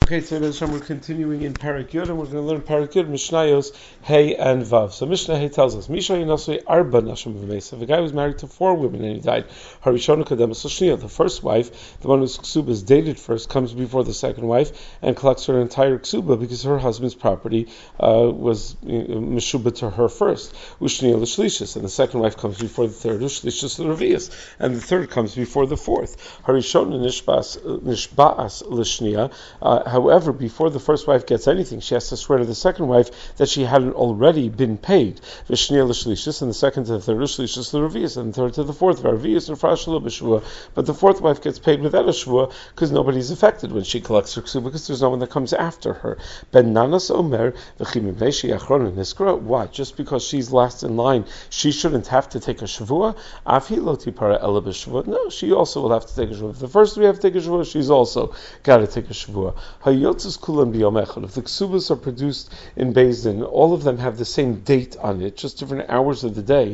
Okay, so we're continuing in Parak Yud, and we're going to learn Parak Yud, Mishnayos, Hey and Vav. So Mishnah Hey tells us, Misha Yinasui Arba Nashim V'Mesa. The guy was married to 4 women and he died. Harishona Kademas L'Shniya. The first wife, the one whose ksuba is dated first, comes before the second wife and collects her entire ksuba because her husband's property was meshuba to her first. Ushniya L'Shlishis. And the second wife comes before the third. Ushlishis L'Revius. And the third comes before the fourth. Harishona Nishba'as L'Shniya. However, before the first wife gets anything, she has to swear to the second wife that she hadn't already been paid. V'shniya l'shlishis, and the second to the third, l'shlishis l'revius, and the third to the fourth, v'arvius l'frashla b'shvua. But the fourth wife gets paid without a shvua because nobody's affected when she collects her ksuba, because there's no one that comes after her. Ben nanas omer v'chim mipnei achron niskra. What? Just because she's last in line, she shouldn't have to take a shvua? Afi lo tipara ela b'shvua. No, she also will have to take a shvua. If the first we have to take a shvua, she's also got to take a shvua. If the ksubas are produced in Beis Din, all of them have the same date on it, just different hours of the day.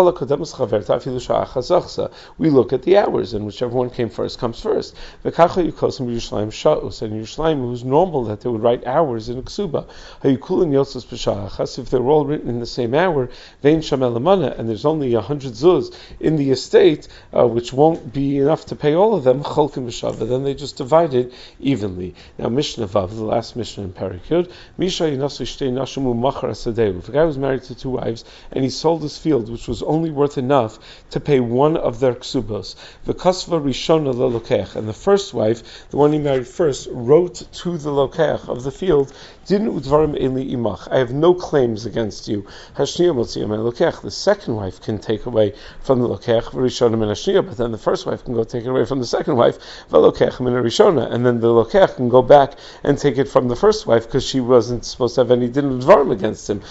We look at the hours, and whichever one came first comes first. And Yerushalayim, it was normal that they would write hours in a ksuba. If they were all written in the same hour, and there's only 100 zuz in the estate, which won't be enough to pay all of them, then they just divide it evenly. Now, Mishnah Vav, the last Mishnah in Parak Yud, Misha Yinasu Shtei Nashamu Machar Asadeu. If a guy was married to 2 wives and he sold his field, which was only worth enough to pay one of their ksubos, the Kasva Rishona LeLokech, and the first wife, the one he married first, wrote to the Lokech of the field, Din Udvarim Eli Imach, I have no claims against you. Hashniya Motziyam LeLokech, the second wife can take away from the Lokech, Rishona Min Hashniya, but then the first wife can go take it away from the second wife, Velokech Min Rishona, and then the Lokech can go back and take it from the first wife because she wasn't supposed to have any din dvarim against him.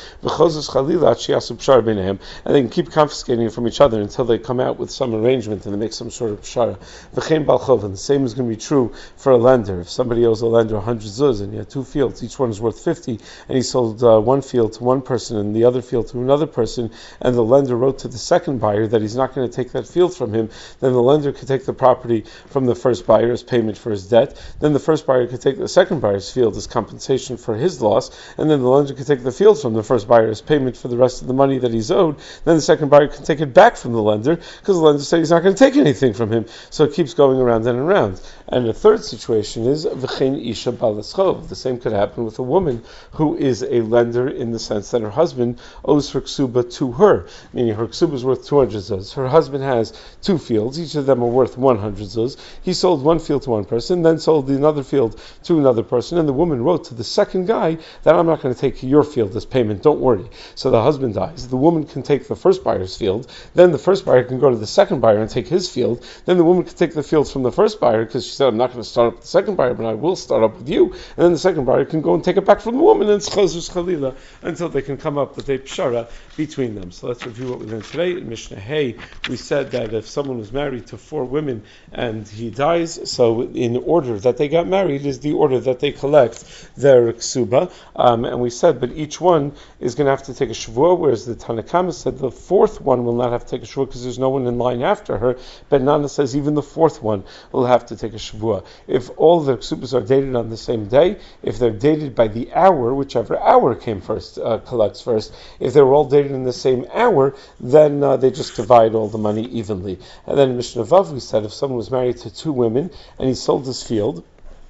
And they can keep confiscating it from each other until they come out with some arrangement and they make some sort of pshara. And the same is going to be true for a lender. If somebody owes a lender 100 zuz and he had 2 fields, each one is worth 50, and he sold one field to one person and the other field to another person, and the lender wrote to the second buyer that he's not going to take that field from him, then the lender could take the property from the first buyer as payment for his debt. Then the first buyer could take the second buyer's field as compensation for his loss, and then the lender could take the field from the first buyer as payment for the rest of the money that he's owed. Then the second buyer can take it back from the lender because the lender said he's not going to take anything from him. So it keeps going around and around. And the third situation is v'chein isha balaschov. The same could happen with a woman who is a lender in the sense that her husband owes her ksuba to her, meaning her ksuba is worth 200 zuz. Her husband has 2 fields, each of them are worth 100 zuz. He sold one field to one person, then sold another field to another person, and the woman wrote to the second guy that I'm not going to take your field as payment, don't worry. So the husband dies. The woman can take the first buyer's field, then the first buyer can go to the second buyer and take his field, then the woman can take the fields from the first buyer because she said I'm not going to start up with the second buyer, but I will start up with you, and then the second buyer can go and take it back from the woman, and it's chazus chalila until they can come up with a pshara between them. So let's review what we learned today. In Mishnah Hey, we said that if someone was married to 4 women and he dies, so in order that they got married is the order that they collect their ksuba, and we said, but each one is going to have to take a shavua, whereas the Tanakama said the 4th one will not have to take a shavua because there's no one in line after her. But Nana says even the 4th one will have to take a shavua. If all the ksubas are dated on the same day, if they're dated by the hour, whichever hour came first, collects first, if they were all dated in the same hour, then they just divide all the money evenly. And then in Mishnah Vav we said if someone was married to 2 women and he sold his field,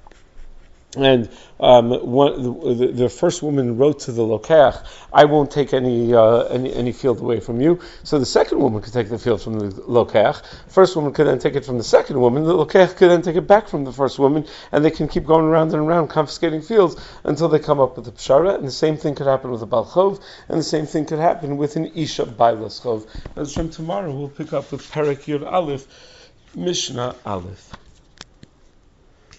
and the first woman wrote to the Lokech, I won't take any field away from you. So the second woman could take the field from the Lokech. First woman could then take it from the second woman. The Lokech could then take it back from the first woman, and they can keep going around and around confiscating fields until they come up with a pshara. And the same thing could happen with a balchov, and the same thing could happen with an isha bailaschov. As from tomorrow, we'll pick up with Parak Yud Aleph, Mishnah Aleph.